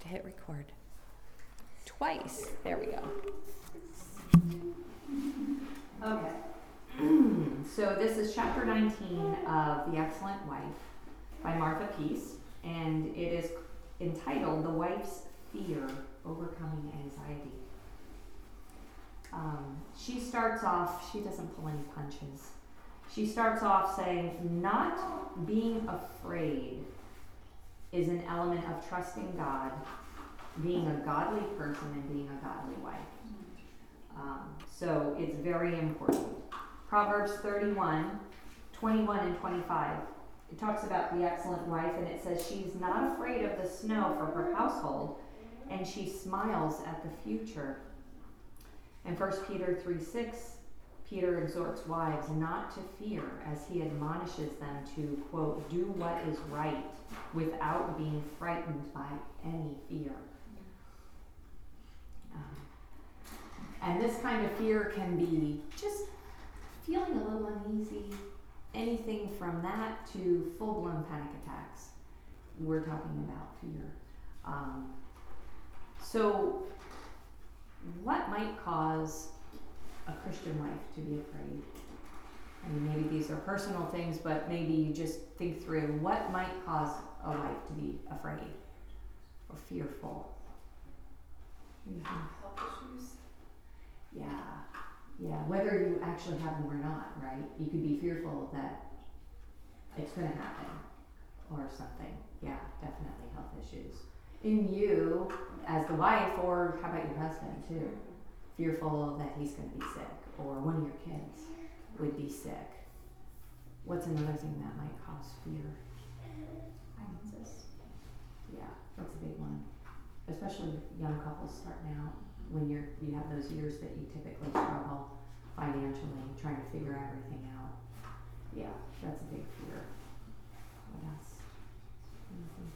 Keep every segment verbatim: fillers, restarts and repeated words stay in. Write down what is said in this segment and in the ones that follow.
to hit record. Twice. There we go. Okay. So this is chapter nineteen of The Excellent Wife by Martha Peace, and it is entitled The Wife's Fear, Overcoming Anxiety. Um, she starts off, she doesn't pull any punches. She starts off saying, not being afraid is an element of trusting God, being a godly person, and being a godly wife. Um, so it's very important. Proverbs thirty-one, twenty-one and twenty-five. It talks about the excellent wife, and it says she's not afraid of the snow for her household, and she smiles at the future. In First Peter three six, Peter exhorts wives not to fear as he admonishes them to, quote, do what is right without being frightened by any fear. Um, and this kind of fear can be just feeling a little uneasy, anything from that to full-blown panic attacks. We're talking about fear. Um, so what might cause a Christian wife to be afraid? I mean, maybe these are personal things, but maybe you just think through what might cause a wife to be afraid or fearful. Mm-hmm. Health issues. Yeah, yeah. Whether you actually have them or not, right? You could be fearful that it's going to happen or something. Yeah, definitely health issues. In you as the wife, or how about your husband too? Fearful that he's going to be sick, or one of your kids would be sick. What's another thing that might cause fear? Finances. Yeah, that's a big one. Especially with young couples starting out, when you're you have those years that you typically struggle financially, trying to figure everything out. Yeah, that's a big fear. What else? Anything?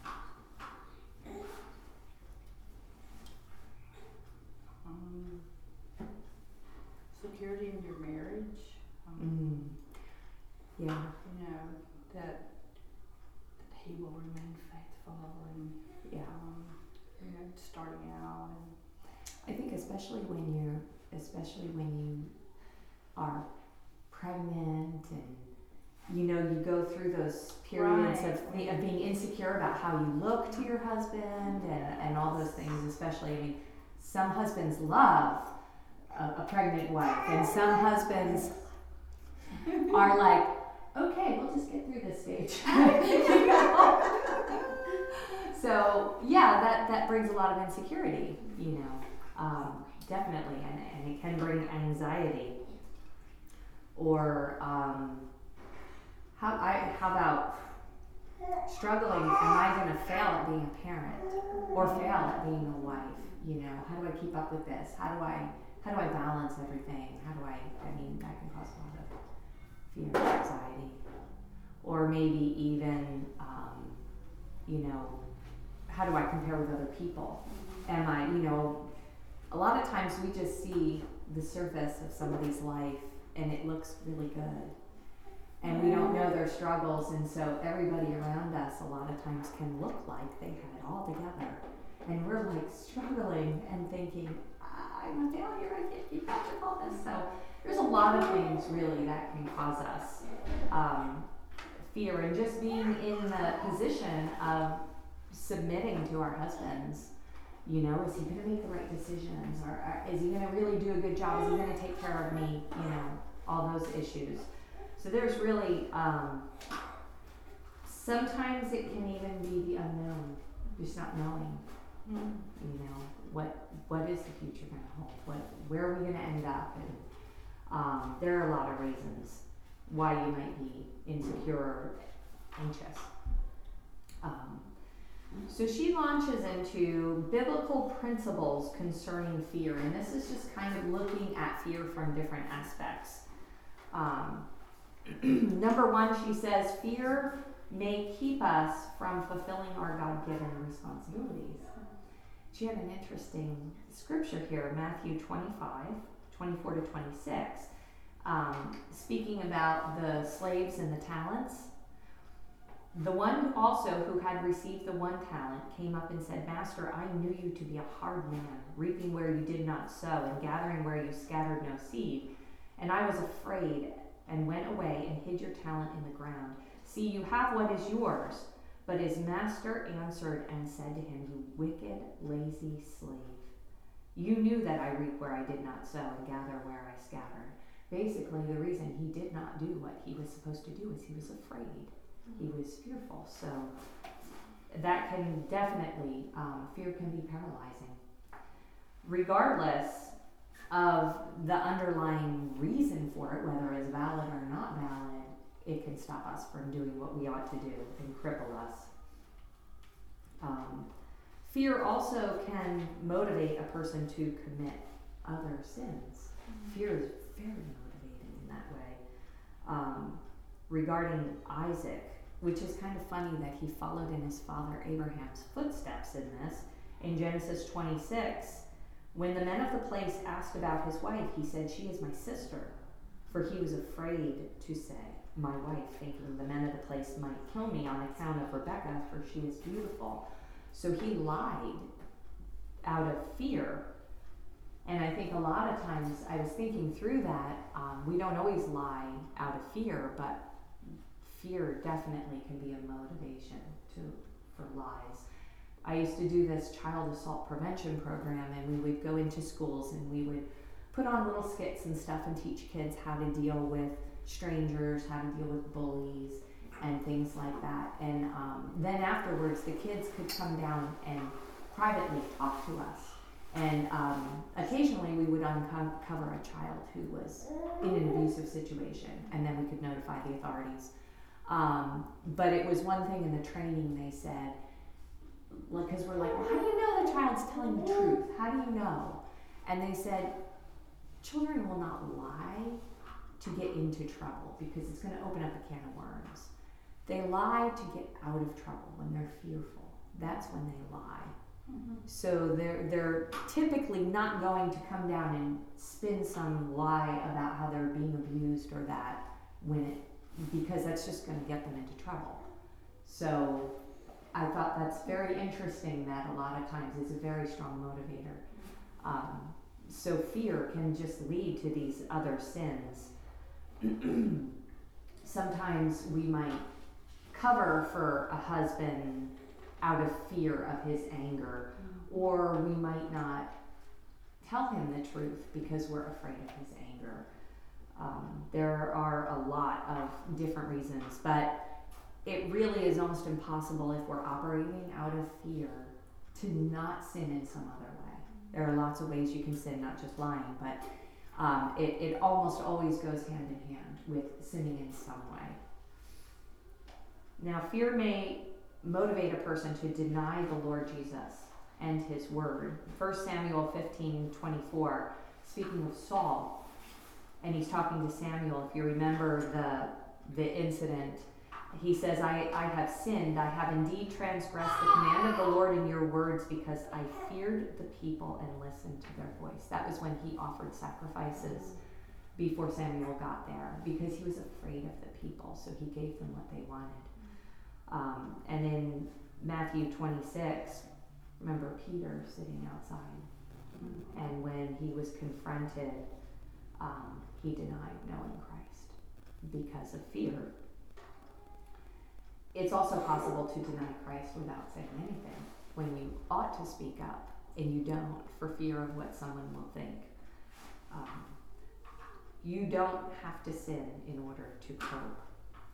Um, security in your marriage. Um, Mm. Yeah. You know, that, that he will remain faithful and, Yeah. um, you know, starting out. And I think especially when you're, especially when you are pregnant and, you know, you go through those periods Right. of, of being insecure about how you look to your husband and, and all those things, especially, I mean, some husbands love a, a pregnant wife, and some husbands are like, okay, we'll just get through this stage. You know? So yeah, that, that brings a lot of insecurity, you know, um, definitely, and, and it can bring anxiety. Or um, how I how about struggling? Am I going to fail at being a parent, or fail at being a wife? You know, how do I keep up with this? How do I how do I balance everything? How do I? I mean, that can cause a lot of fear and anxiety. Or maybe even, um, you know, how do I compare with other people? Am I, you know, a lot of times we just see the surface of somebody's life and it looks really good. And we don't know their struggles, and so everybody around us a lot of times can look like they have it all together. And we're like struggling and thinking, I'm a failure, I can't keep up with all this. So there's a lot of things really that can cause us um, fear, and just being in the position of submitting to our husbands. You know, is he going to make the right decisions, or, or is he going to really do a good job? Is he going to take care of me? You know, all those issues. So there's really, um, sometimes it can even be the unknown, just not knowing. mm. You know, what what is the future going to hold? What where are we going to end up? And um, there are a lot of reasons why you might be insecure or anxious. Um, so she launches into biblical principles concerning fear, and this is just kind of looking at fear from different aspects. Um, number one, she says, fear may keep us from fulfilling our God-given responsibilities. She had an interesting scripture here, Matthew twenty-five, twenty-four to twenty-six, um, speaking about the slaves and the talents. The one also who had received the one talent came up and said, Master, I knew you to be a hard man, reaping where you did not sow, and gathering where you scattered no seed. And I was afraid, and went away and hid your talent in the ground. See, you have what is yours. But his master answered and said to him, You wicked, lazy slave. You knew that I reap where I did not sow, and gather where I scattered. Basically, the reason he did not do what he was supposed to do is he was afraid. He was fearful. So that can definitely, um, fear can be paralyzing. Regardless of the underlying reason for it, whether it's valid or not valid, it can stop us from doing what we ought to do and cripple us. Um, fear also can motivate a person to commit other sins. Mm-hmm. Fear is very motivating in that way. Um, regarding Isaac, which is kind of funny that he followed in his father Abraham's footsteps in this. In Genesis twenty-six, when the men of the place asked about his wife, he said, She is my sister. For he was afraid to say, my wife, thinking the men of the place might kill me on account of Rebekah, for she is beautiful. So he lied out of fear. And I think a lot of times, I was thinking through that, um, we don't always lie out of fear, but fear definitely can be a motivation to for lies. I used to do this child assault prevention program, and we would go into schools and we would put on little skits and stuff and teach kids how to deal with strangers, how to deal with bullies and things like that. And um, then afterwards, the kids could come down and privately talk to us. And um, occasionally we would uncover a child who was in an abusive situation, and then we could notify the authorities. Um, but it was one thing in the training they said, because we're like, well, how do you know the child's telling the truth? How do you know? And they said, children will not lie to get into trouble because it's going to open up a can of worms. They lie to get out of trouble when they're fearful. That's when they lie. Mm-hmm. So they're they're typically not going to come down and spin some lie about how they're being abused or that when it because that's just going to get them into trouble. So I thought that's very interesting that a lot of times it's a very strong motivator. Um, so fear can just lead to these other sins. Sometimes we might cover for a husband out of fear of his anger, or we might not tell him the truth because we're afraid of his anger. Um, there are a lot of different reasons, but it really is almost impossible if we're operating out of fear to not sin in some other way. There are lots of ways you can sin, not just lying, but um, it, it almost always goes hand in hand with sinning in some way. Now, fear may motivate a person to deny the Lord Jesus and his word. First Samuel fifteen twenty-four, speaking of Saul, and he's talking to Samuel. If you remember the the incident, he says, I, I have sinned. I have indeed transgressed the command of the Lord in your words because I feared the people and listened to their voice. That was when he offered sacrifices before Samuel got there because he was afraid of the people, so he gave them what they wanted. Um, and in Matthew twenty-six, remember Peter sitting outside, and when he was confronted, um, he denied knowing Christ because of fear. It's also possible to deny Christ without saying anything when you ought to speak up and you don't for fear of what someone will think. Um, you don't have to sin in order to cope.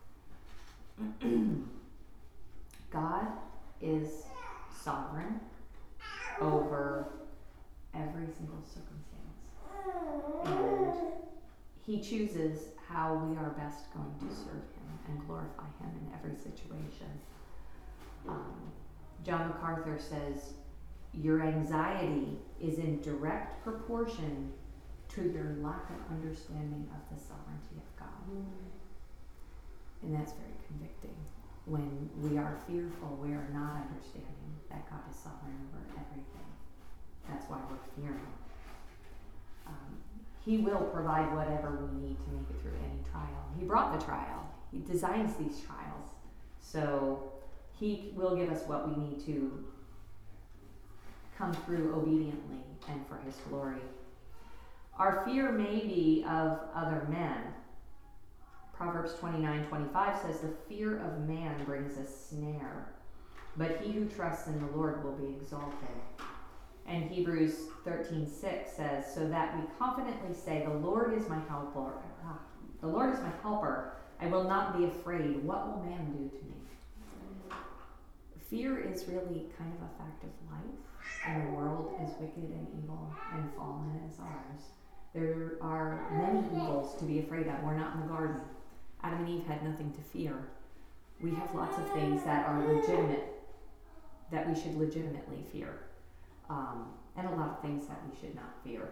God is sovereign over every single circumstance. And he chooses how we are best going to serve him and glorify him in every situation. Um, John MacArthur says, your anxiety is in direct proportion to your lack of understanding of the sovereignty of God. Mm. And that's very convicting. When we are fearful, we are not understanding that God is sovereign over everything. That's why we're fearing. Um, he will provide whatever we need to make it through any trial. He brought the trial. He designs these trials So he will give us what we need to come through obediently and for his glory. Our fear may be of other men. Proverbs twenty-nine twenty-five says, the fear of man brings a snare, but he who trusts in the Lord will be exalted. And Hebrews thirteen six says, so that we confidently say, the Lord is my helper. Ah, the Lord is my helper. I will not be afraid. What will man do to me? Fear is really kind of a fact of life in a world as wicked and evil and fallen as ours. There are many evils to be afraid of. We're not in the garden. Adam and Eve had nothing to fear. We have lots of things that are legitimate, that we should legitimately fear. Um, and a lot of things that we should not fear.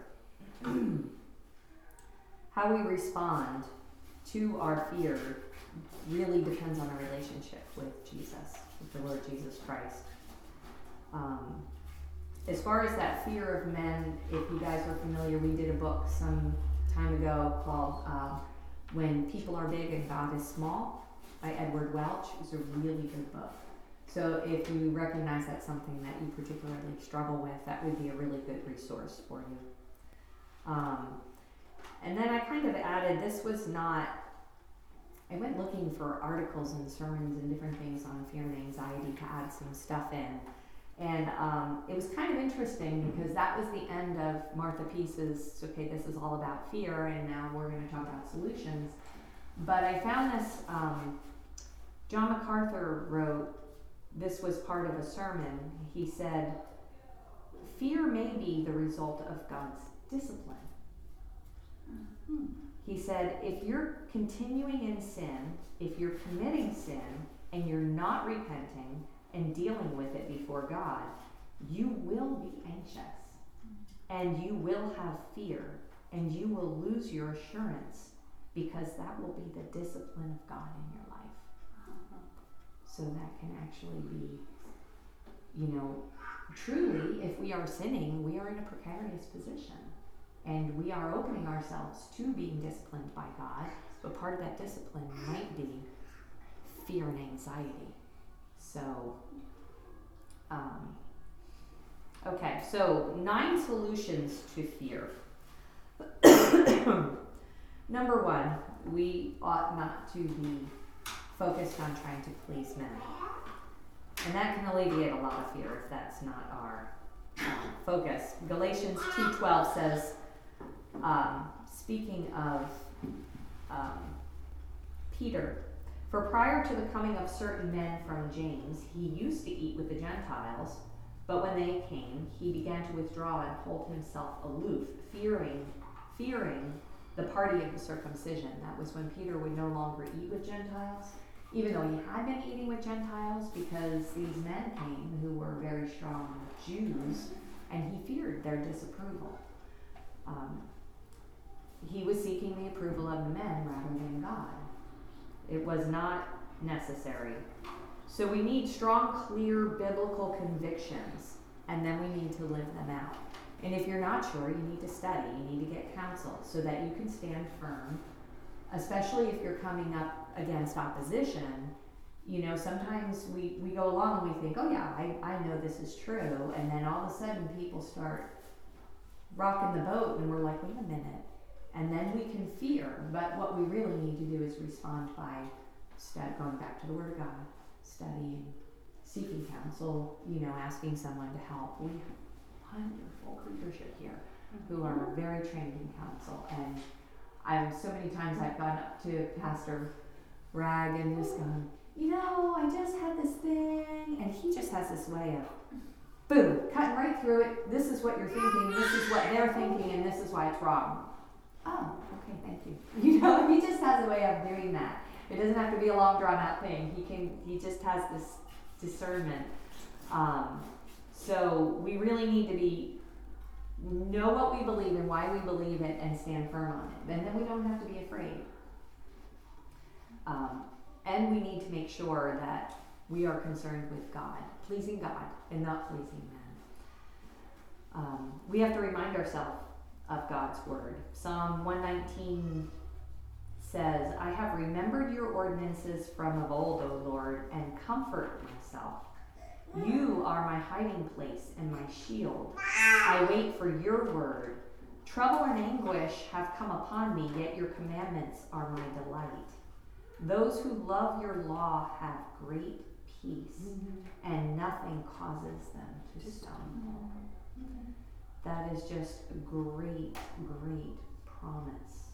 How we respond to our fear really depends on our relationship with Jesus, with the Lord Jesus Christ. Um, as far as that fear of men, if you guys are familiar, we did a book some time ago called uh, When People Are Big and God Is Small by Edward Welch. It was a really good book. So if you recognize that's something that you particularly struggle with, that would be a really good resource for you. Um, and then I kind of added, this was not, I went looking for articles and sermons and different things on fear and anxiety to add some stuff in. And um, it was kind of interesting because that was the end of Martha Peace's, okay, this is all about fear, and now we're going to talk about solutions. But I found this, um, John MacArthur wrote, this was part of a sermon. He said, fear may be the result of God's discipline. Mm-hmm. He said, if you're continuing in sin, if you're committing sin, and you're not repenting and dealing with it before God, you will be anxious, and you will have fear, and you will lose your assurance, because that will be the discipline of God in your life. So that can actually be, you know, truly, if we are sinning, we are in a precarious position. And we are opening ourselves to being disciplined by God, but part of that discipline might be fear and anxiety. So, um, okay, so nine solutions to fear. Number one, we ought not to be focused on trying to please men. And that can alleviate a lot of fear if that's not our um, focus. Galatians two twelve says, um, speaking of um, Peter, for prior to the coming of certain men from James, he used to eat with the Gentiles, but when they came, he began to withdraw and hold himself aloof, fearing, fearing the party of the circumcision. That was when Peter would no longer eat with Gentiles, even though he had been eating with Gentiles, because these men came who were very strong Jews, and he feared their disapproval. Um, he was seeking the approval of the men rather than God. It was not necessary. So we need strong, clear biblical convictions, and then we need to live them out. And if you're not sure, you need to study, you need to get counsel so that you can stand firm, especially if you're coming up against opposition. You know, sometimes we, we go along and we think, oh yeah, I, I know this is true, and then all of a sudden people start rocking the boat and we're like, wait a minute. And then we can fear, but what we really need to do is respond by st- going back to the Word of God, studying, seeking counsel, you know, asking someone to help. We have wonderful leadership here who are very trained in counsel, and I've so many times I've gone up to Pastor Rag and just gone, you know, I just had this thing, and he just has this way of, boom, cutting right through it. This is what you're thinking, this is what they're thinking, and this is why it's wrong. Oh, okay, thank you. You know, he just has a way of doing that. It doesn't have to be a long, drawn-out thing. He can. He just has this discernment. Um, so we really need to be know what we believe and why we believe it, and stand firm on it. And then we don't have to be afraid. Um, and we need to make sure that we are concerned with God, pleasing God, and not pleasing men. Um, we have to remind ourselves of God's word. Psalm one nineteen says, I have remembered your ordinances from of old, O Lord, and comfort myself. You are my hiding place and my shield. I wait for your word. Trouble and anguish have come upon me, yet your commandments are my delight. Those who love your law have great peace, mm-hmm. and nothing causes them to stumble. Mm-hmm. That is just a great, great promise.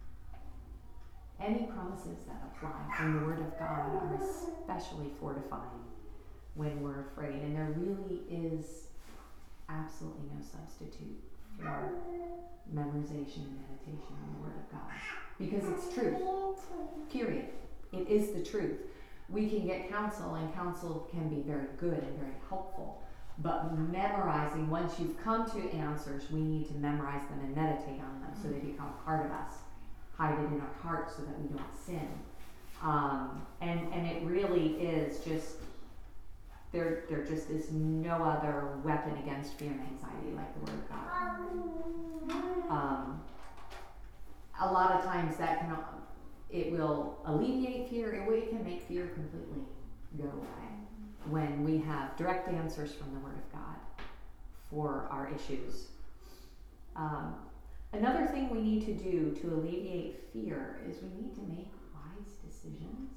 Any promises that apply from the Word of God are especially fortifying when we're afraid, and there really is absolutely no substitute for memorization and meditation on the Word of God, because it's truth, period. It is the truth. We can get counsel, and counsel can be very good and very helpful, but memorizing, once you've come to answers, we need to memorize them and meditate on them so they become part of us, hide it in our hearts so that we don't sin. Um, and, and it really is just, there, there just is no other weapon against fear and anxiety like the Word of God. Um, a lot of times that can, it will alleviate fear, it, it can make fear completely go away when we have direct answers from the Word of God for our issues. Um, another thing we need to do to alleviate fear is we need to make wise decisions.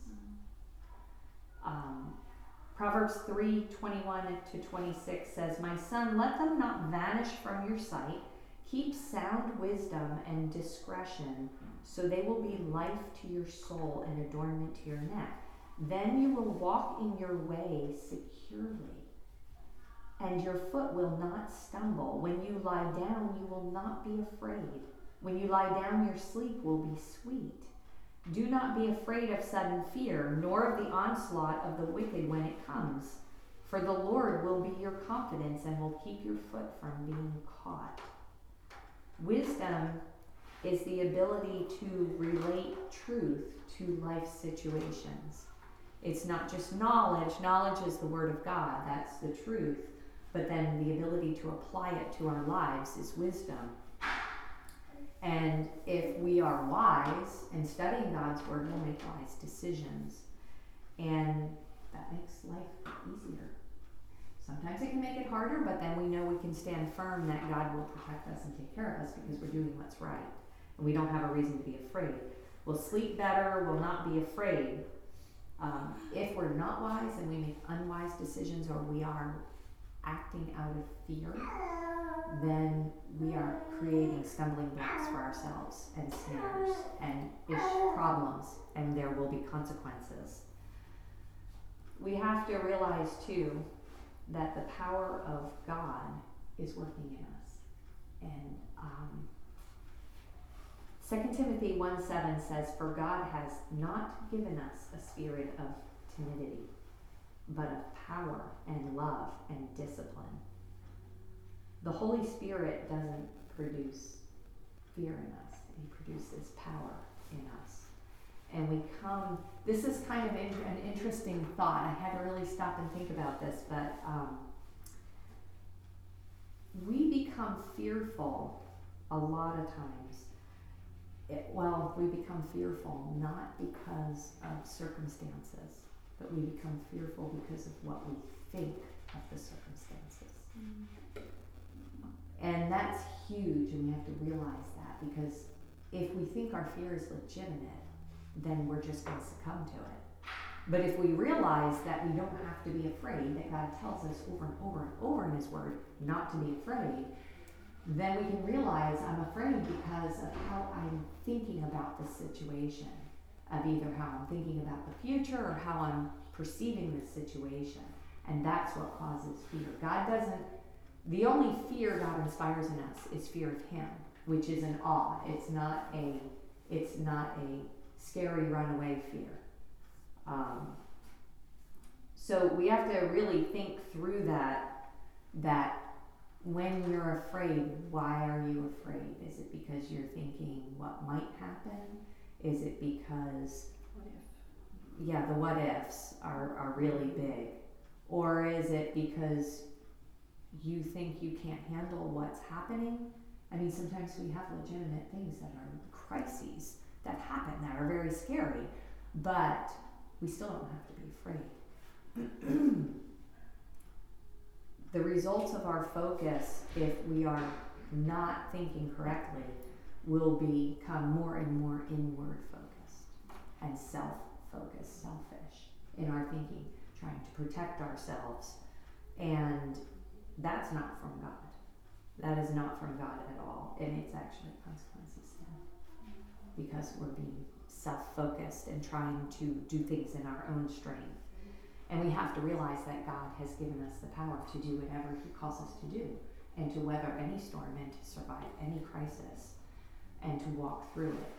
Um, Proverbs three twenty-one to twenty-six says, My son, let them not vanish from your sight. Keep sound wisdom and discretion, so they will be life to your soul and adornment to your neck. Then you will walk in your way securely, and your foot will not stumble. When you lie down, you will not be afraid. When you lie down, your sleep will be sweet. Do not be afraid of sudden fear, nor of the onslaught of the wicked when it comes. For the Lord will be your confidence and will keep your foot from being caught. Wisdom is the ability to relate truth to life situations. It's not just knowledge. Knowledge is the Word of God. That's the truth. But then the ability to apply it to our lives is wisdom. And if we are wise and studying God's Word, we'll make wise decisions. And that makes life easier. Sometimes it can make it harder, but then we know we can stand firm that God will protect us and take care of us because we're doing what's right. And we don't have a reason to be afraid. We'll sleep better, we'll not be afraid. Um, if we're not wise and we make unwise decisions, or we are acting out of fear, then we are creating stumbling blocks for ourselves and snares and ish problems, and there will be consequences. We have to realize too that the power of God is working in us. And um, Second Timothy one seven says, For God has not given us a spirit of timidity, but of power and love and discipline. The Holy Spirit doesn't produce fear in us. He produces power in us. And we come, this is kind of in, an interesting thought. I had to really stop and think about this, but um, we become fearful a lot of times. It, well, we become fearful not because of circumstances, but we become fearful because of what we think of the circumstances. Mm-hmm. And that's huge, and we have to realize that, because if we think our fear is legitimate, then we're just going to succumb to it. But if we realize that we don't have to be afraid, that God tells us over and over and over in His Word not to be afraid, then we can realize I'm afraid because of how I'm thinking about the situation, of either how I'm thinking about the future or how I'm perceiving the situation. And that's what causes fear. God doesn't, the only fear God inspires in us is fear of Him, which is an awe. It's not a, it's not a scary runaway fear. Um, so we have to really think through that, that when you're afraid, why are you afraid? Is it because you're thinking what might happen? Is it because, What if? yeah, the what ifs are, are really big? Or is it because you think you can't handle what's happening? I mean, sometimes we have legitimate things that are crises that happen that are very scary, but we still don't have to be afraid. The results of our focus, if we are not thinking correctly, will become more and more inward focused and self-focused, selfish in our thinking, trying to protect ourselves. And that's not from God. That is not from God at all. And it's actually consequences then. Because we're being self-focused and trying to do things in our own strength. And we have to realize that God has given us the power to do whatever He calls us to do, and to weather any storm, and to survive any crisis, and to walk through it.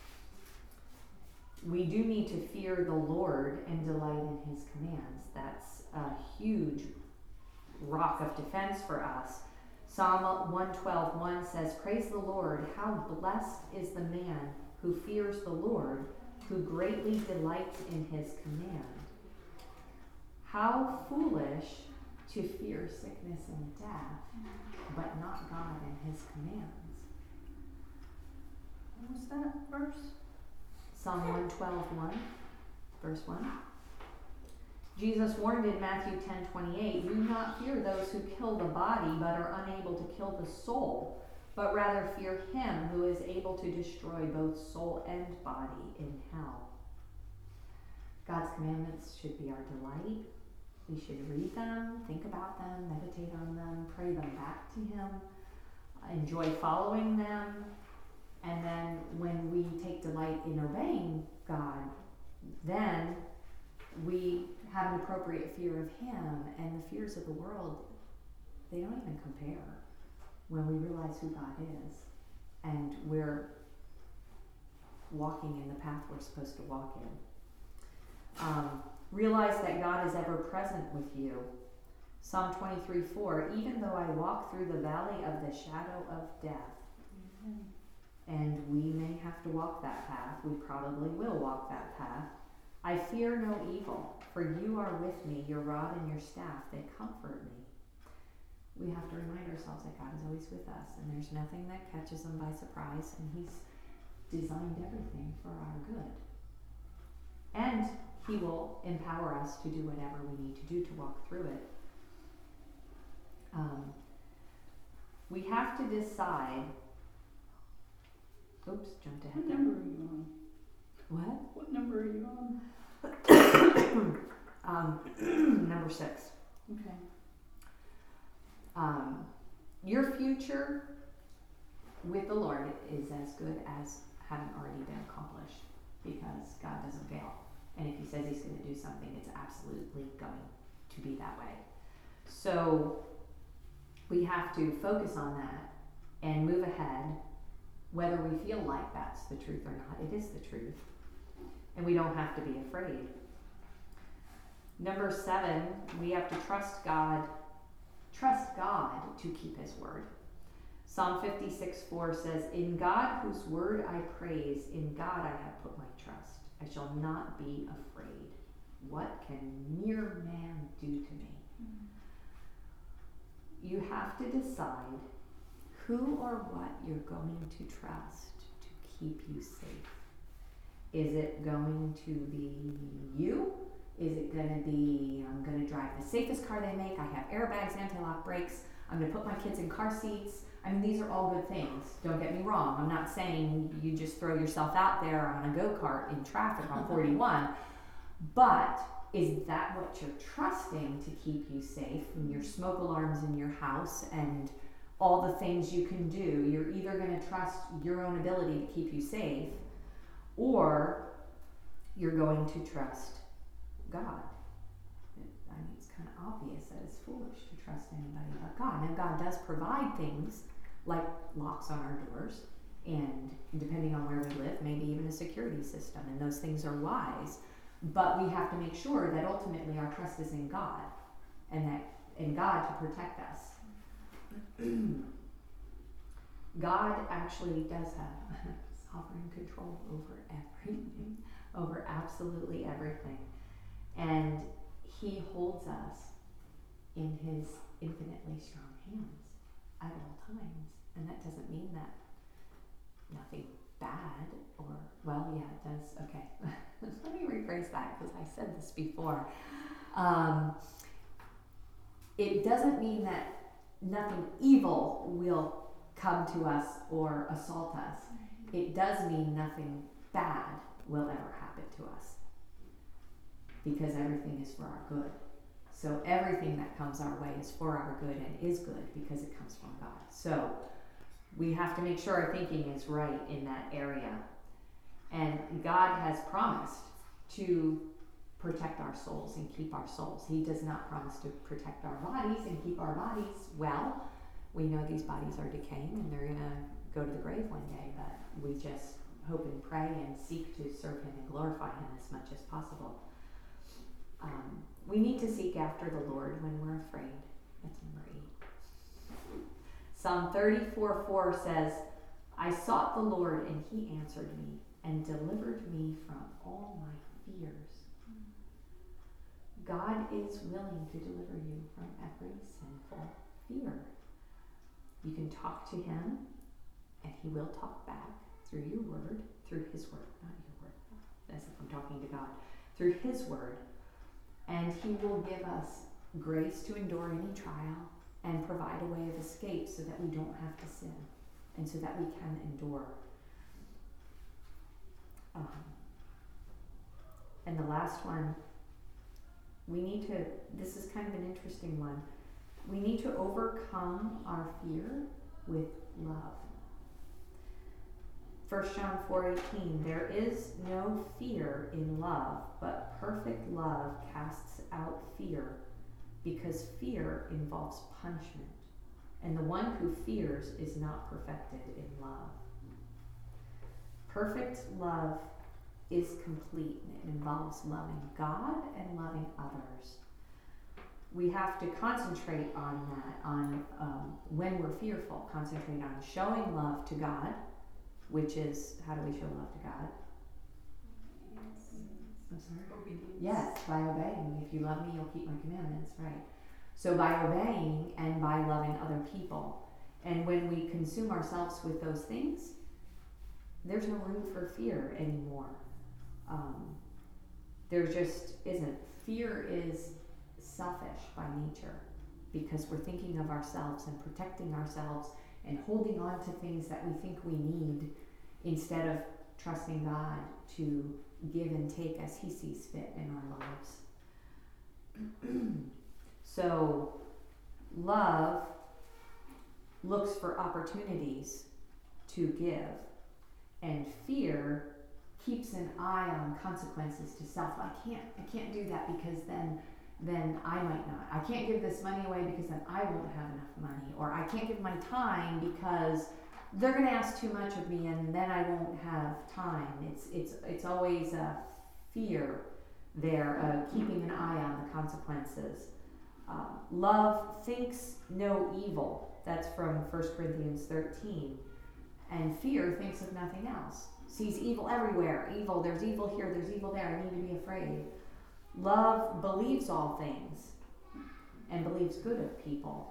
We do need to fear the Lord and delight in His commands. That's a huge rock of defense for us. Psalm one twelve one says, "Praise the Lord, how blessed is the man who fears the Lord, who greatly delights in His command." How foolish to fear sickness and death, but not God and His commands. What was that verse? Psalm one twelve one, verse one. Jesus warned in Matthew ten twenty-eight, "Do not fear those who kill the body, but are unable to kill the soul, but rather fear Him who is able to destroy both soul and body in hell." God's commandments should be our delight. We should read them, think about them, meditate on them, pray them back to Him, enjoy following them. And then when we take delight in obeying God, then we have an appropriate fear of Him, and the fears of the world, they don't even compare when we realize who God is and we're walking in the path we're supposed to walk in. Um, realize that God is ever present with you. Psalm twenty-three four, "Even though I walk through the valley of the shadow of death." Mm-hmm. And we may have to walk that path. We probably will walk that path. "I fear no evil, for you are with me, your rod and your staff, they comfort me." We have to remind ourselves that God is always with us, and there's nothing that catches Him by surprise, and He's designed everything for our good. And He will empower us to do whatever we need to do to walk through it. Um, we have to decide. Oops, jumped ahead. What number are you on? What? What number are you on? um, number six. Okay. Um, your future with the Lord is as good as having already been accomplished, because God doesn't fail. And if He says He's going to do something, it's absolutely going to be that way. So we have to focus on that and move ahead, whether we feel like that's the truth or not. It is the truth. And we don't have to be afraid. Number seven, we have to trust God, trust God to keep His word. Psalm fifty-six four says, "In God whose word I praise, in God I have put my trust. I shall not be afraid. What can mere man do to me?" Mm-hmm. You have to decide who or what you're going to trust to keep you safe. Is it going to be you? Is it going to be, I'm going to drive the safest car they make, I have airbags, anti-lock brakes, I'm going to put my kids in car seats. I mean, these are all good things. Don't get me wrong. I'm not saying you just throw yourself out there on a go-kart in traffic on forty-one. But is that what you're trusting to keep you safe? And your smoke alarms in your house and all the things you can do. You're either going to trust your own ability to keep you safe, or you're going to trust God. I mean, it's kind of obvious that it's foolish to trust anybody but God. Now, God does provide things like locks on our doors, and depending on where we live, maybe even a security system, and those things are wise. But we have to make sure that ultimately our trust is in God, and that in God to protect us. God actually does have sovereign control over everything, over absolutely everything. And He holds us in His infinitely strong hands at all times. And that doesn't mean that nothing bad or well, yeah, it does. Okay. Let me rephrase that because I said this before. Um, it doesn't mean that nothing evil will come to us or assault us. It does mean nothing bad will ever happen to us, because everything is for our good. So everything that comes our way is for our good and is good because it comes from God. So we have to make sure our thinking is right in that area. And God has promised to protect our souls and keep our souls. He does not promise to protect our bodies and keep our bodies well. We know these bodies are decaying and they're going to go to the grave one day, but we just hope and pray and seek to serve Him and glorify Him as much as possible. Um, we need to seek after the Lord when we're afraid. That's number eight. Psalm thirty-four four says, I sought the Lord and He answered me and delivered me from all my fears. God is willing to deliver you from every sinful fear. You can talk to Him and He will talk back through your word, through His word, not your word, as if I'm talking to God, through His word. And He will give us grace to endure any trial and provide a way of escape so that we don't have to sin and so that we can endure. Um, and the last one, we need to, this is kind of an interesting one, we need to overcome our fear with love. First John four eighteen, there is no fear in love, but perfect love casts out fear, because fear involves punishment, and the one who fears is not perfected in love. Perfect love is complete, and it involves loving God and loving others. We have to concentrate on that, on um, when we're fearful, concentrate on showing love to God, which is, how do we show love to God? Yes. I'm sorry? Obedience. Yes, by obeying. If you love me, you'll keep my commandments, right? So by obeying and by loving other people. And when we consume ourselves with those things, there's no room for fear anymore. Um, there just isn't. Fear is selfish by nature because we're thinking of ourselves and protecting ourselves and holding on to things that we think we need instead of trusting God to give and take as He sees fit in our lives. So love looks for opportunities to give, and fear keeps an eye on consequences to self. I can't I can't do that because then then I might not. I can't give this money away because then I won't have enough money. Or I can't give my time because they're going to ask too much of me and then I won't have time. It's it's it's always a fear there, uh, keeping an eye on the consequences. Uh, love thinks no evil. That's from First Corinthians thirteen. And fear thinks of nothing else. Sees evil everywhere. Evil, there's evil here, there's evil there. I need to be afraid. Love believes all things and believes good of people.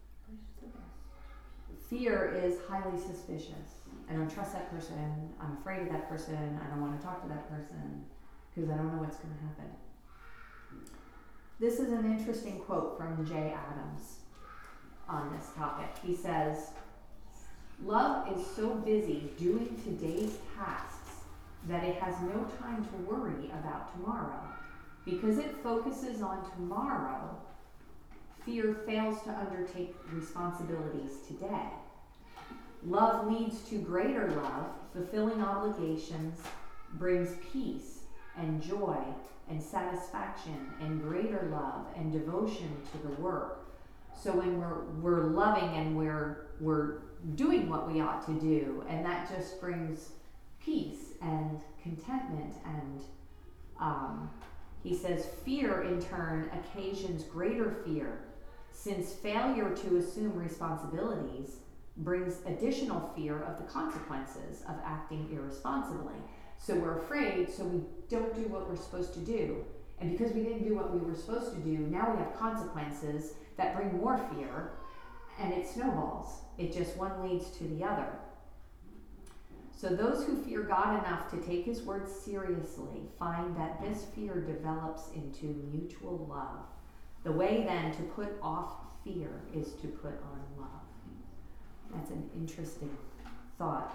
Fear is highly suspicious. I don't trust that person. I'm afraid of that person. I don't want to talk to that person because I don't know what's going to happen. This is an interesting quote from Jay Adams on this topic. He says, love is so busy doing today's tasks that it has no time to worry about tomorrow. Because it focuses on tomorrow, fear fails to undertake responsibilities today. Love leads to greater love, fulfilling obligations, brings peace and joy and satisfaction and greater love and devotion to the work. So when we're we're loving and we're we're doing what we ought to do, and that just brings peace and contentment and um, he says, fear in turn occasions greater fear, since failure to assume responsibilities brings additional fear of the consequences of acting irresponsibly. So we're afraid, so we don't do what we're supposed to do. And because we didn't do what we were supposed to do, now we have consequences that bring more fear, and it snowballs. It just one leads to the other. So those who fear God enough to take his word seriously find that this fear develops into mutual love. The way then to put off fear is to put on love. That's an interesting thought.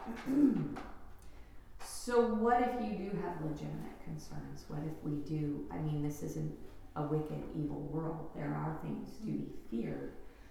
So what if you do have legitimate concerns? What if we do, I mean, this isn't a wicked, evil world. There are things to be feared.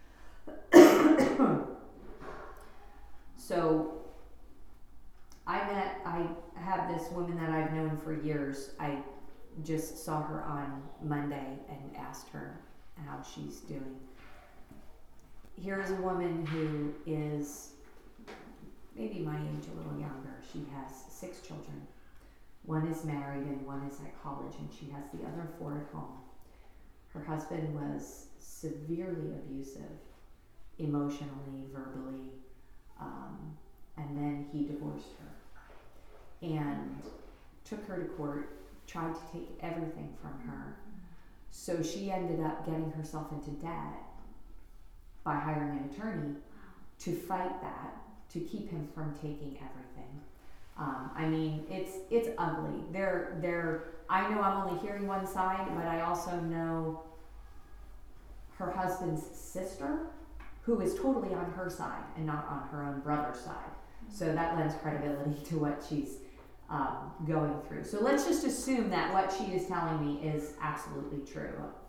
So I met, I have this woman that I've known for years. I just saw her on Monday and asked her how she's doing. Here's a woman who is maybe my age, a little younger. She has six children. One is married and one is at college, and she has the other four at home. Her husband was severely abusive, emotionally, verbally, um, and then he divorced her and took her to court, tried to take everything from her. So she ended up getting herself into debt by hiring an attorney to fight that, to keep him from taking everything. Um, I mean, it's it's ugly. They're, they're, I know I'm only hearing one side, but I also know her husband's sister, who is totally on her side and not on her own brother's side. So that lends credibility to what she's um, going through. So let's just assume that what she is telling me is absolutely true.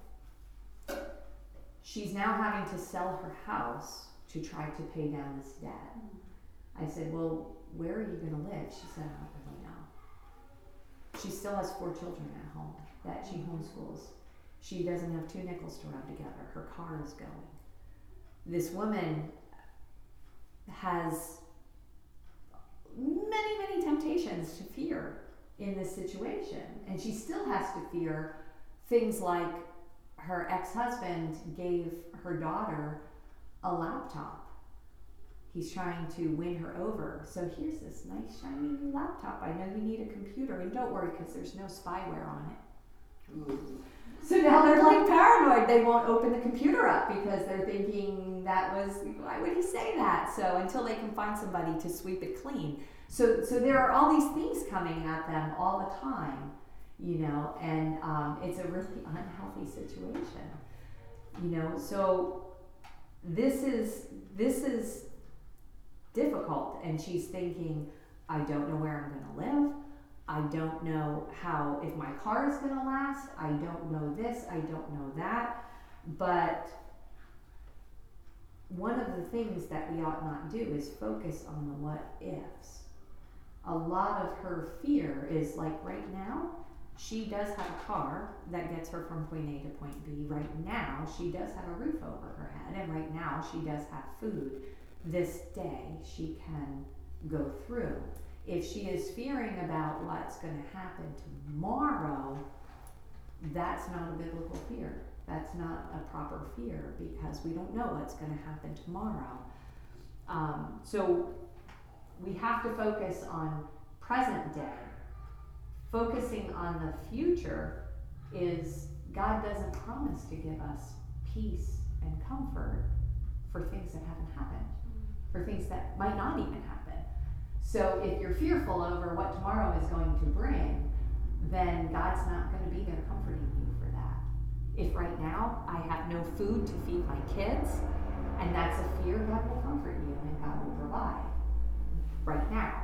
She's now having to sell her house to try to pay down this debt. I said, well, where are you going to live? She said, I don't really know. She still has four children at home that she homeschools. She doesn't have two nickels to rub together. Her car is going. This woman has many, many temptations to fear in this situation. And she still has to fear things like her ex-husband gave her daughter a laptop. He's trying to win her over. So here's this nice shiny new laptop. I know you need a computer, and don't worry because there's no spyware on it. Ooh. So now they're like paranoid. They won't open the computer up because they're thinking that was, why would he say that? So until they can find somebody to sweep it clean. So so there are all these things coming at them all the time, you know, and um, it's a really unhealthy situation, you know. So this is this is difficult, and she's thinking, I don't know where I'm going to live. I don't know how, if my car is going to last. I don't know this. I don't know that. But one of the things that we ought not do is focus on the what ifs. A lot of her fear is like right now, she does have a car that gets her from point A to point B. Right now, she does have a roof over her head. And right now, she does have food. This day, she can go through. If she is fearing about what's going to happen tomorrow, that's not a biblical fear. That's not a proper fear because we don't know what's going to happen tomorrow. Um, so we have to focus on present day. Focusing on the future is God doesn't promise to give us peace and comfort for things that haven't happened, for things that might not even happen. So if you're fearful over what tomorrow is going to bring, then God's not going to be there comforting you for that. If right now I have no food to feed my kids, and that's a fear, God will comfort you and God will provide right now.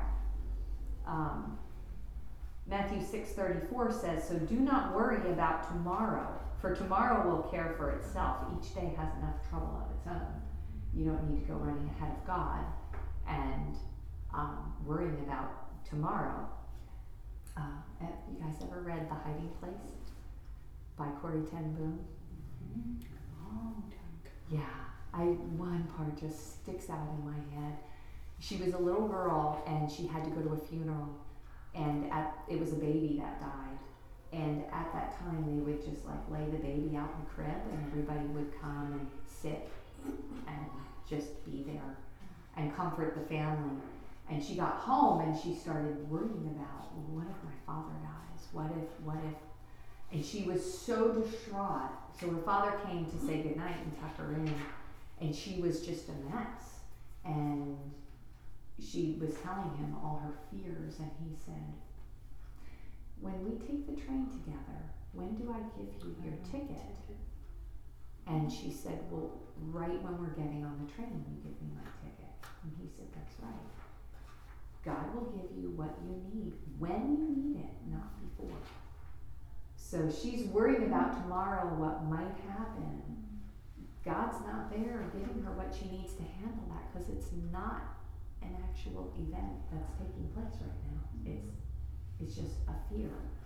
Um, Matthew six thirty-four says, so do not worry about tomorrow, for tomorrow will care for itself. Each day has enough trouble of its own. You don't need to go running ahead of God and um, worrying about tomorrow. Uh, have you guys ever read The Hiding Place by Corrie ten Boom? Mm-hmm. Long time. Yeah, I one part just sticks out in my head. She was a little girl and she had to go to a funeral, and at, it was a baby that died. And at that time, they would just like lay the baby out in the crib, and everybody would come and sit and just be there and comfort the family. And she got home and she started worrying about, well, what if my father dies? What if, what if? And she was so distraught. So her father came to say goodnight and tuck her in, and she was just a mess. And she was telling him all her fears, and he said, when we take the train together, when do I give you your ticket? And she said, well, right when we're getting on the train, you give me my ticket. And he said, that's right. God will give you what you need when you need it, not before. So she's worried about tomorrow, what might happen. God's not there giving her what she needs to handle that, because it's not an actual event that's taking place right now. It's it's just a fear.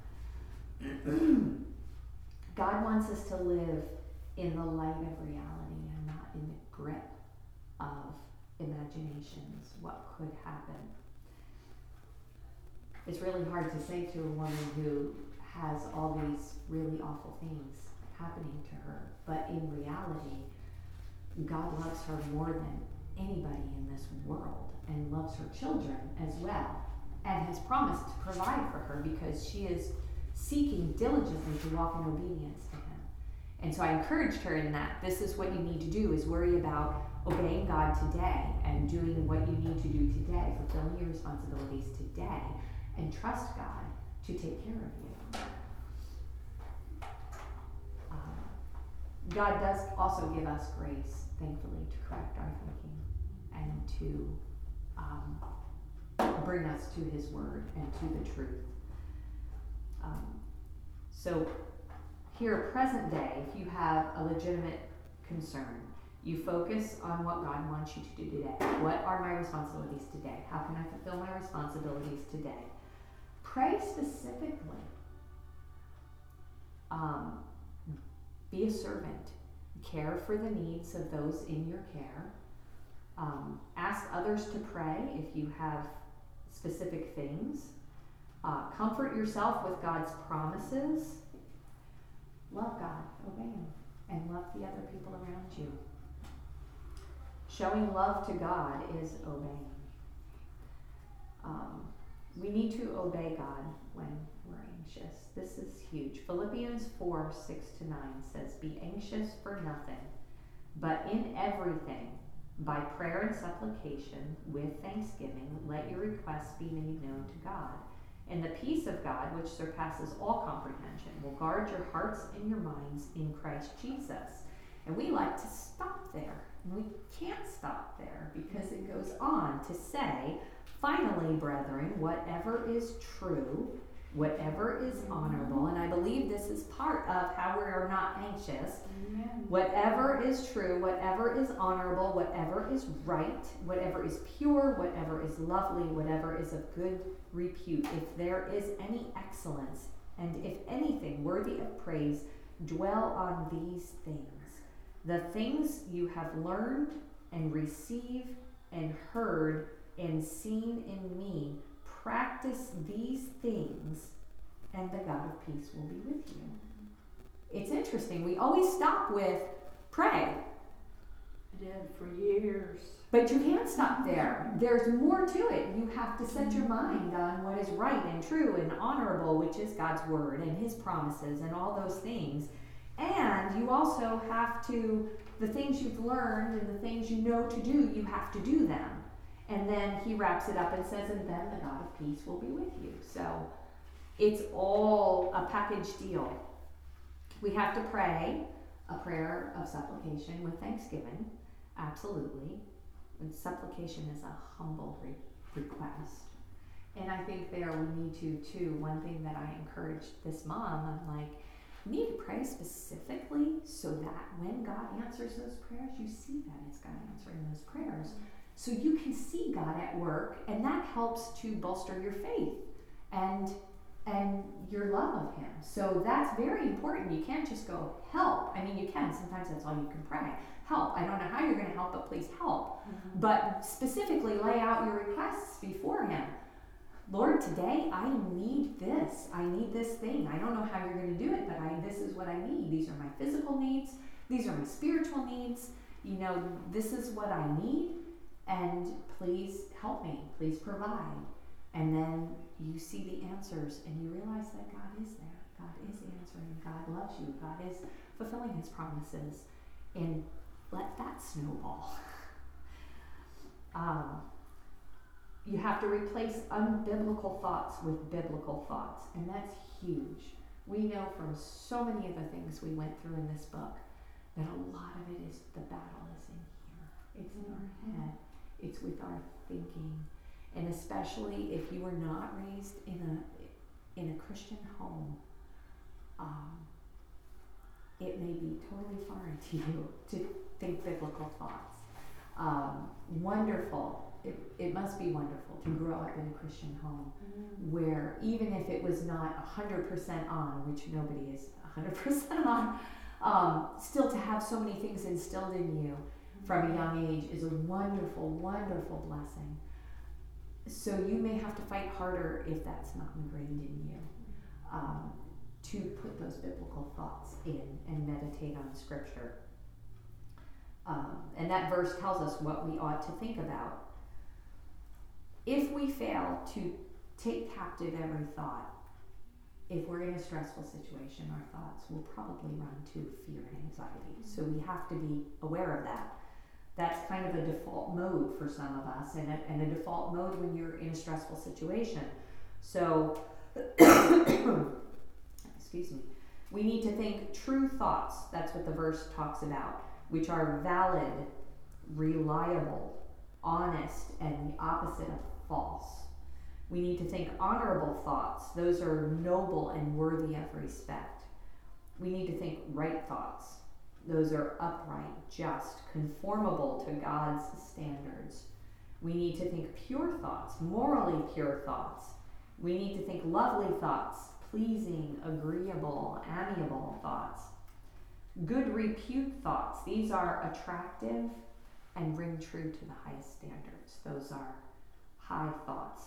God wants us to live in the light of reality and not in the grip of imaginations, what could happen. It's really hard to say to a woman who has all these really awful things happening to her, but in reality, God loves her more than anybody in this world and loves her children as well, and has promised to provide for her because she is seeking diligently to walk in obedience to him. And so I encouraged her in that. This is what you need to do, is worry about obeying God today and doing what you need to do today, fulfilling your responsibilities today, and trust God to take care of you. Um, God does also give us grace, thankfully, to correct our thinking and to um, bring us to his word and to the truth. Um, so here, present day, if you have a legitimate concern, you focus on what God wants you to do today. What are my responsibilities today? How can I fulfill my responsibilities today? Pray specifically. Um, be a servant. Care for the needs of those in your care. Um, ask others to pray if you have specific things. Uh, comfort yourself with God's promises. Love God, obey him, and love the other people around you. Showing love to God is obeying. Um, we need to obey God when we're anxious. This is huge. Philippians four, six to nine says, be anxious for nothing, but in everything, by prayer and supplication, with thanksgiving, let your requests be made known to God. And the peace of God, which surpasses all comprehension, will guard your hearts and your minds in Christ Jesus. And we like to stop there. We can't stop there, because it goes on to say, finally, brethren, whatever is true, whatever is honorable, and I believe this is part of how we are not anxious. Amen. Whatever is true, whatever is honorable, whatever is right, whatever is pure, whatever is lovely, whatever is of good repute, if there is any excellence, and if anything worthy of praise, dwell on these things. The things you have learned and received and heard and seen in me, practice these things, and the God of peace will be with you. It's interesting. We always stop with pray. I did for years. But you can't stop there. There's more to it. You have to set your mind on what is right and true and honorable, which is God's word and his promises and all those things. And you also have to, the things you've learned and the things you know to do, you have to do them. And then he wraps it up and says, and then the God of peace will be with you. So it's all a package deal. We have to pray a prayer of supplication with thanksgiving, absolutely. And supplication is a humble re- request. And I think there we need to, too, one thing that I encouraged this mom, I'm like, you need to pray specifically so that when God answers those prayers, you see that it's God answering those prayers. So you can see God at work, and that helps to bolster your faith and and your love of him. So that's very important. You can't just go, help. I mean, you can. Sometimes that's all you can pray. Help. I don't know how you're going to help, but please help. Mm-hmm. But specifically lay out your requests before him. Lord, today I need this. I need this thing. I don't know how you're going to do it, but I, this is what I need. These are my physical needs. These are my spiritual needs. You know, this is what I need. And please help me. Please provide. And then you see the answers and you realize that God is there. God is answering. God loves you. God is fulfilling his promises. And let that snowball. um, you have to replace unbiblical thoughts with biblical thoughts, and that's huge. We know from so many of the things we went through in this book that a lot of it is the battle is in here. It's in our head. It's with our thinking. And especially if you were not raised in a in a Christian home, um, it may be totally foreign to you to think biblical thoughts. Um, wonderful. It, it must be wonderful to grow up in a Christian home mm. where even if it was not one hundred percent on, which nobody is one hundred percent on, um, still to have so many things instilled in you from a young age is a wonderful, wonderful blessing. So you may have to fight harder if that's not ingrained in you, um, to put those biblical thoughts in and meditate on Scripture. Um, and that verse tells us what we ought to think about. If we fail to take captive every thought, if we're in a stressful situation, our thoughts will probably run to fear and anxiety. So we have to be aware of that. That's kind of a default mode for some of us, and a, and a default mode when you're in a stressful situation. So, excuse me, we need to think true thoughts. That's what the verse talks about, which are valid, reliable, honest, and the opposite of false. We need to think honorable thoughts. Those are noble and worthy of respect. We need to think right thoughts. Those are upright, just, conformable to God's standards. We need to think pure thoughts, morally pure thoughts. We need to think lovely thoughts, pleasing, agreeable, amiable thoughts. Good repute thoughts. These are attractive and ring true to the highest standards. Those are high thoughts.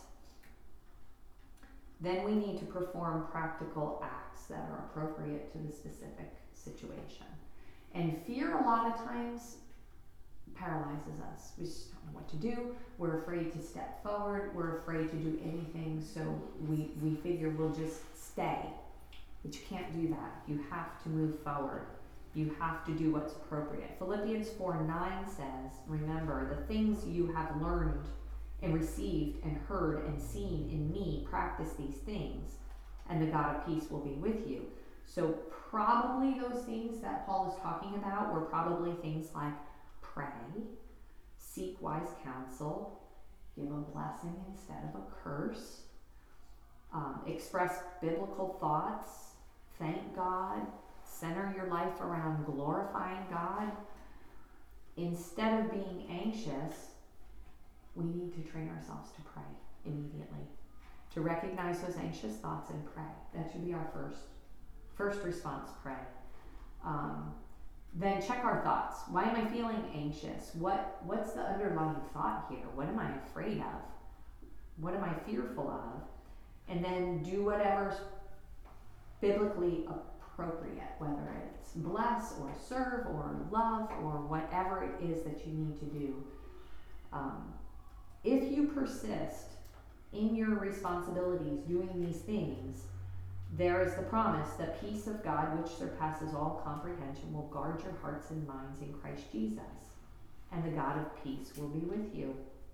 Then we need to perform practical acts that are appropriate to the specific situation. And fear a lot of times paralyzes us. We just don't know what to do. We're afraid to step forward. We're afraid to do anything. So we, we figure we'll just stay. But you can't do that. You have to move forward. You have to do what's appropriate. Philippians four nine says, remember, the things you have learned and received and heard and seen in me, practice these things, and the God of peace will be with you. So probably those things that Paul is talking about were probably things like pray, seek wise counsel, give a blessing instead of a curse, um, express biblical thoughts, thank God, center your life around glorifying God. Instead of being anxious, we need to train ourselves to pray immediately, to recognize those anxious thoughts and pray. That should be our first First response, pray. Um, then check our thoughts. Why am I feeling anxious? What What's the underlying thought here? What am I afraid of? What am I fearful of? And then do whatever's biblically appropriate, whether it's bless or serve or love or whatever it is that you need to do. Um, if you persist in your responsibilities doing these things, there is the promise that peace of God, which surpasses all comprehension, will guard your hearts and minds in Christ Jesus, and the God of peace will be with you.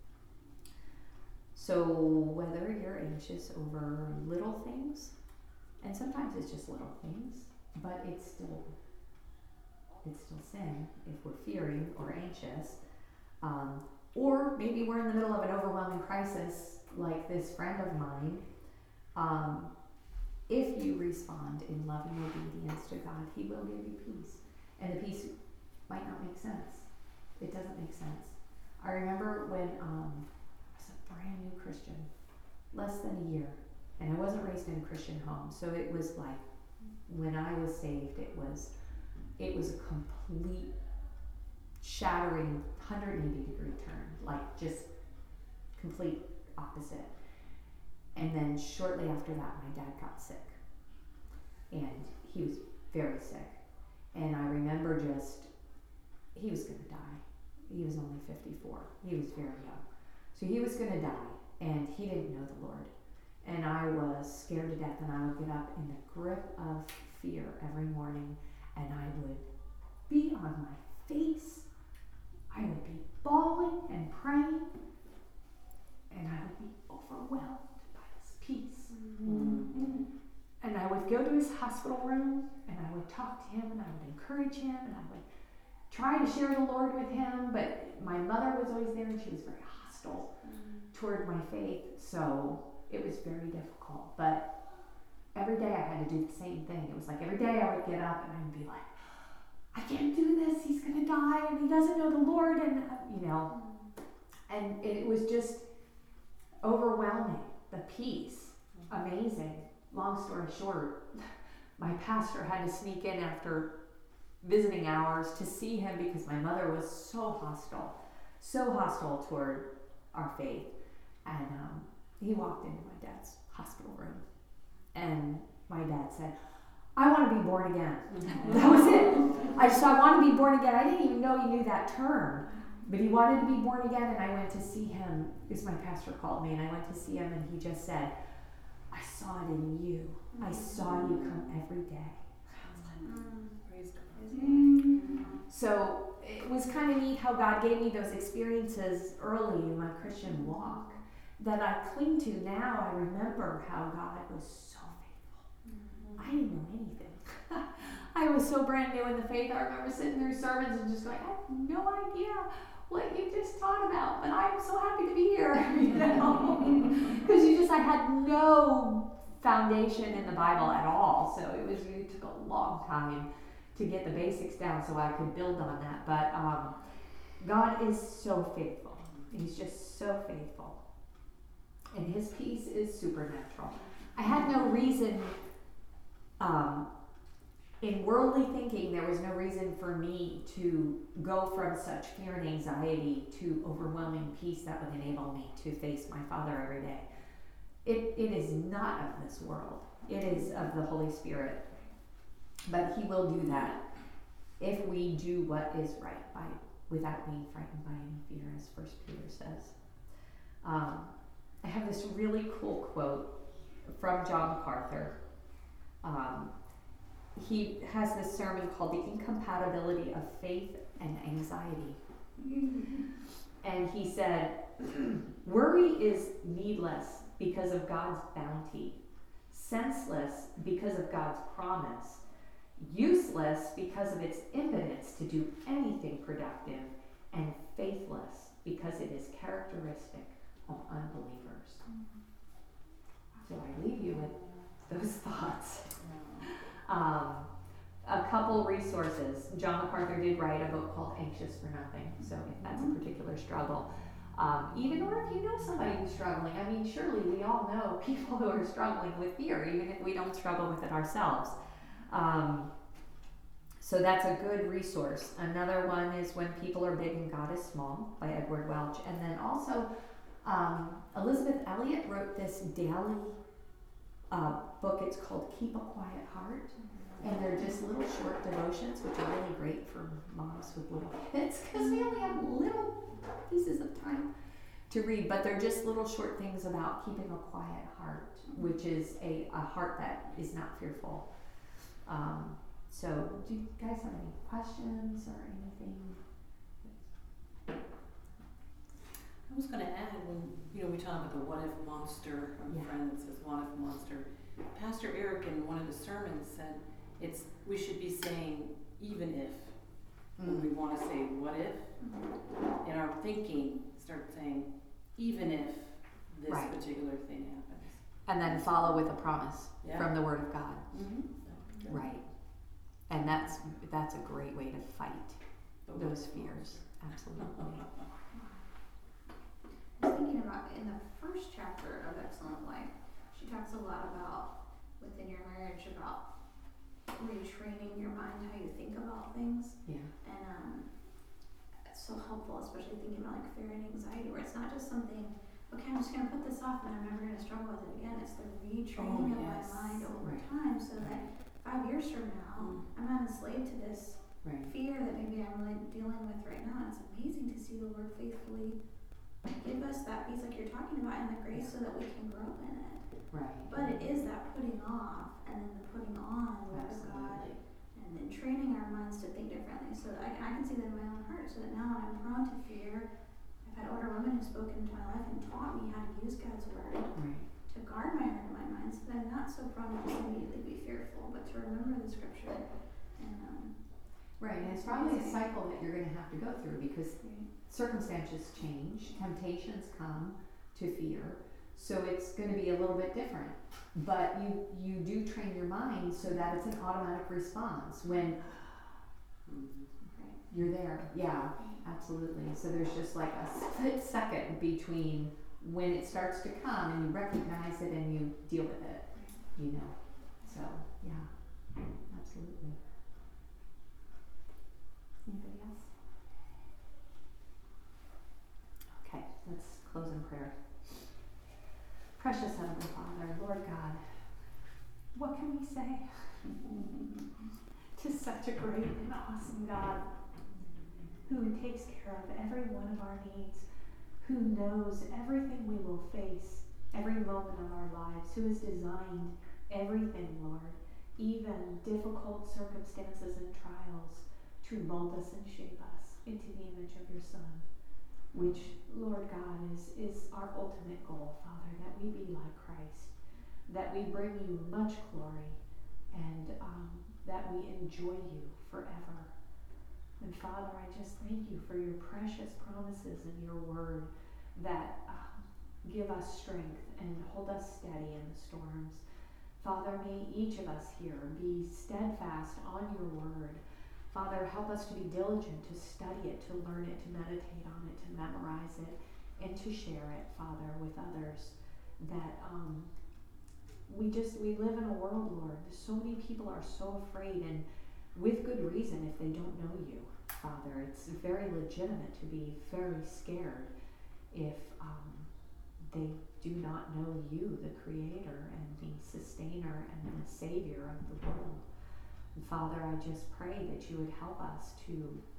So whether you're anxious over little things, and sometimes it's just little things, but it's still it's still sin if we're fearing or anxious, um, or maybe we're in the middle of an overwhelming crisis like this friend of mine. Um, If you respond in loving obedience to God, He will give you peace. And the peace might not make sense. It doesn't make sense. I remember when um, I was a brand new Christian, less than a year, and I wasn't raised in a Christian home. So it was like, when I was saved, it was, it was a complete shattering one hundred eighty degree turn, like just complete opposite. And then shortly after that, my dad got sick. And he was very sick. And I remember just, he was going to die. He was only fifty-four. He was very young. So he was going to die, and he didn't know the Lord. And I was scared to death, and I would get up in the grip of fear every morning, and I would be on my face. I would be bawling and praying, and I would overwhelmed by this peace. Mm-hmm. And I would go to his hospital room, and I would talk to him, and I would encourage him, and I would try to share the Lord with him, but my mother was always there, and she was very hostile toward my faith, so it was very difficult. But every day I had to do the same thing. It was like every day I would get up, and I'd be like, I can't do this, he's going to die, and he doesn't know the Lord, and, uh, you know, and it was just overwhelming, the peace, amazing. Long story short, my pastor had to sneak in after visiting hours to see him because my mother was so hostile, so hostile toward our faith. And um, he walked into my dad's hospital room, and my dad said, I want to be born again. That was it. I just, I want to be born again. I didn't even know he knew that term, but he wanted to be born again, and I went to see him, because my pastor called me, and I went to see him, and he just said, I saw it in you. I saw you come every day. Praise God. So it was kind of neat how God gave me those experiences early in my Christian walk that I cling to now. I remember how God was so faithful. I didn't know anything. I was so brand new in the faith. I remember sitting through sermons and just going, I have no idea what you just taught about, but I'm so happy to be here, you know, because you just, I had no foundation in the Bible at all, so it was, it took a long time to get the basics down so I could build on that, but um, God is so faithful. He's just so faithful, and his peace is supernatural. I had no reason, um, in worldly thinking, there was no reason for me to go from such fear and anxiety to overwhelming peace that would enable me to face my Father every day. It, it is not of this world. It is of the Holy Spirit. But he will do that if we do what is right by, without being frightened by any fear, as First Peter says. Um, I have this really cool quote from John MacArthur. Um, He has this sermon called The Incompatibility of Faith and Anxiety. And he said, worry is needless because of God's bounty, senseless because of God's promise, useless because of its impotence to do anything productive, and faithless because it is characteristic of unbelievers. So I leave you with those thoughts. Um, a couple resources. John MacArthur did write a book called Anxious for Nothing, so if that's a particular struggle, um, even or if you know somebody who's struggling, I mean, surely we all know people who are struggling with fear, even if we don't struggle with it ourselves. Um, so that's a good resource. Another one is When People Are Big and God is Small by Edward Welch. And then also, um, Elizabeth Elliot wrote this daily Uh, book. It's called Keep a Quiet Heart, and they're just little short devotions, which are really great for moms with little kids because we only have little pieces of time to read, but they're just little short things about keeping a quiet heart, which is a, a heart that is not fearful. Um, so do you guys have any questions or anything? I was going to add, when you know we talk about the what if monster, I'm a Yeah. friend that says what if monster. Pastor Eric in one of his sermons said it's we should be saying even if mm. when we want to say what if mm-hmm. in our thinking, start saying even if this right. particular thing happens, and then follow with a promise yeah. from the Word of God. Mm-hmm. Right, and that's that's a great way to fight those fears. Absolutely. I was thinking about in the first chapter of Excellent Life, she talks a lot about within your marriage about retraining your mind, how you think about things. Yeah. And um, it's so helpful, especially thinking about like fear and anxiety, where it's not just something, okay, I'm just going to put this off and I'm never going to struggle with it again. It's the retraining oh, of yes. my mind over right. time so that five years from now, mm. I'm not enslaved to this right. fear that maybe I'm really dealing with right now. And it's amazing to see the Lord faithfully give us that peace like you're talking about and the grace so that we can grow in it. Right. But it is that putting off and then the putting on the Word of God and then training our minds to think differently. So I, I can see that in my own heart. So that now when I'm prone to fear, I I've had older women who spoke into my life and taught me how to use God's word Right. to guard my heart and my mind, so that I'm not so prone to just immediately be fearful, but to remember the scripture. And um, Right, and it's probably a cycle that you're going to have to go through because circumstances change, temptations come to fear, so it's going to be a little bit different. But you you do train your mind so that it's an automatic response when you're there. Yeah, absolutely. So there's just like a split second between when it starts to come and you recognize it and you deal with it, you know. So, yeah, absolutely. Anybody else? Okay, let's close in prayer. Precious Heavenly Father, Lord God, what can we say to such a great and awesome God who takes care of every one of our needs, who knows everything we will face, every moment of our lives, who has designed everything, Lord, even difficult circumstances and trials, to mold us and shape us into the image of your Son, which, Lord God, is, is our ultimate goal, Father, that we be like Christ, that we bring you much glory, and um, that we enjoy you forever. And Father, I just thank you for your precious promises in your word that um, give us strength and hold us steady in the storms. Father, may each of us here be steadfast on your word. Father, help us to be diligent to study it, to learn it, to meditate on it, to memorize it, and to share it, Father, with others. That um, we just, we live in a world, Lord, so many people are so afraid, and with good reason if they don't know you, Father. It's very legitimate to be very scared if um, they do not know you, the Creator and the Sustainer and the Savior of the world. And Father, I just pray that you would help us to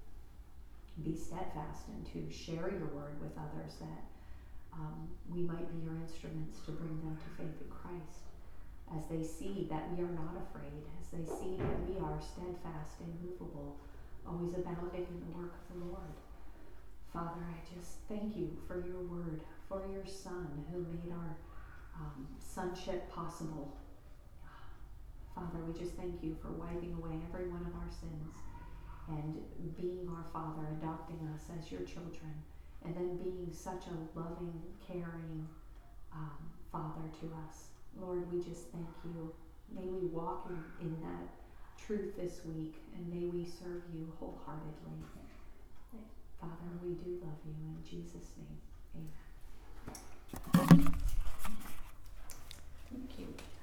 be steadfast and to share your word with others, that um, we might be your instruments to bring them to faith in Christ, as they see that we are not afraid, as they see that we are steadfast and immovable, always abounding in the work of the Lord. Father, I just thank you for your word, for your Son who made our um, sonship possible. Father, we just thank you for wiping away every one of our sins and being our Father, adopting us as your children, and then being such a loving, caring um, Father to us. Lord, we just thank you. May we walk in, in that truth this week, and may we serve you wholeheartedly. Father, we do love you. In Jesus' name, amen. Thank you.